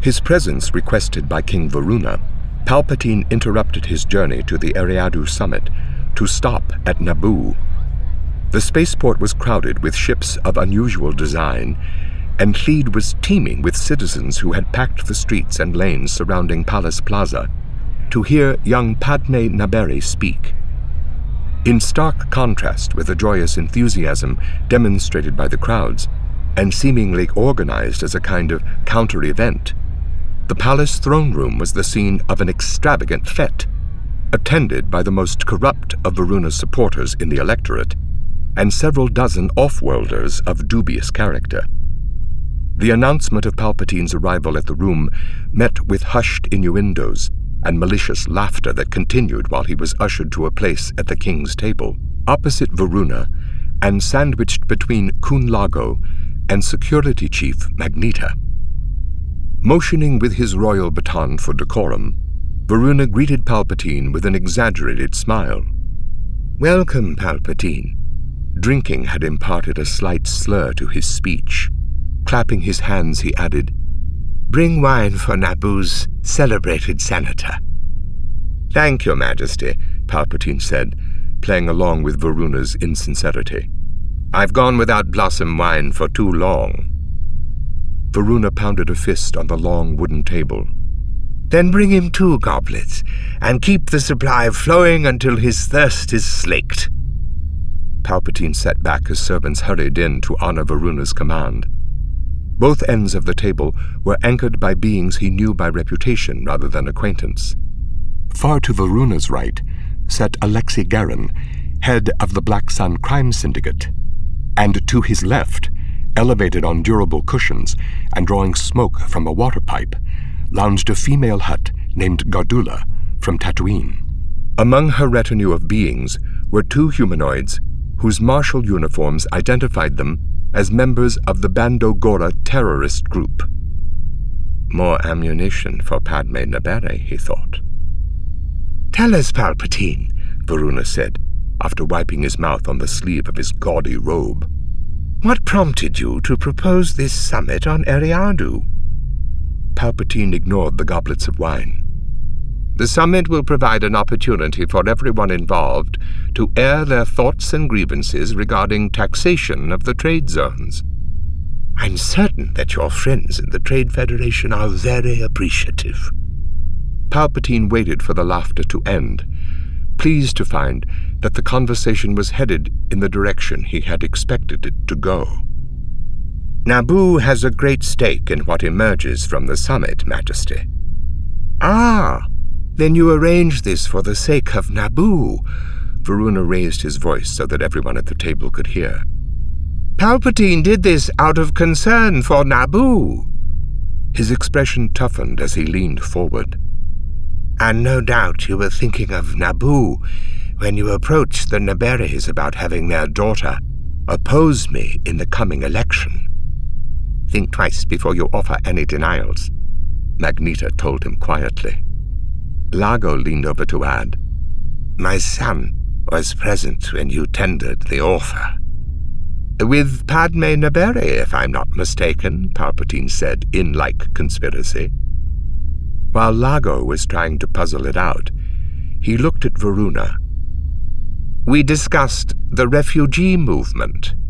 His presence requested by King Varuna, Palpatine interrupted his journey to the Eriadu summit to stop at Naboo. The spaceport was crowded with ships of unusual design, and Theed was teeming with citizens who had packed the streets and lanes surrounding Palace Plaza to hear young Padme Naberrie speak. In stark contrast with the joyous enthusiasm demonstrated by the crowds, and seemingly organized as a kind of counter-event, the palace throne room was the scene of an extravagant fête, attended by the most corrupt of Varuna's supporters in the electorate, and several dozen off-worlders of dubious character. The announcement of Palpatine's arrival at the room met with hushed innuendos and malicious laughter that continued while he was ushered to a place at the king's table, opposite Varuna, and sandwiched between Kun Lago and security chief Magneto. Motioning with his royal baton for decorum, Varuna greeted Palpatine with an exaggerated smile. "Welcome, Palpatine." Drinking had imparted a slight slur to his speech. Clapping his hands, he added, "Bring wine for Naboo's celebrated senator." "Thank your Majesty," Palpatine said, playing along with Varuna's insincerity. "I've gone without blossom wine for too long." Varuna pounded a fist on the long wooden table. "Then bring him 2 goblets, and keep the supply flowing until his thirst is slaked." Palpatine sat back as servants hurried in to honor Varuna's command. Both ends of the table were anchored by beings he knew by reputation rather than acquaintance. Far to Varuna's right sat Alexei Garin, head of the Black Sun crime syndicate, and to his left, elevated on durable cushions and drawing smoke from a water pipe, lounged a female Hutt named Gardula from Tatooine. Among her retinue of beings were 2 humanoids whose martial uniforms identified them as members of the Bando Gora terrorist group. More ammunition for Padme Naberrie, he thought. "Tell us, Palpatine," Varuna said, after wiping his mouth on the sleeve of his gaudy robe. "What prompted you to propose this summit on Eriadu?" Palpatine ignored the goblets of wine. "The summit will provide an opportunity for everyone involved to air their thoughts and grievances regarding taxation of the trade zones. I'm certain that your friends in the Trade Federation are very appreciative." Palpatine waited for the laughter to end, pleased to find that the conversation was headed in the direction he had expected it to go. "Naboo has a great stake in what emerges from the summit, Majesty." "Ah, then you arranged this for the sake of Naboo." Varuna raised his voice so that everyone at the table could hear. "Palpatine did this out of concern for Naboo." His expression toughened as he leaned forward. "And no doubt you were thinking of Naboo when you approached the Naberries about having their daughter oppose me in the coming election. Think twice before you offer any denials," Magneto told him quietly. Lago leaned over to add, "My son was present when you tendered the offer." "With Padme Naberrie, if I'm not mistaken," Palpatine said in like conspiracy. While Lago was trying to puzzle it out, he looked at Varuna. "We discussed the refugee movement."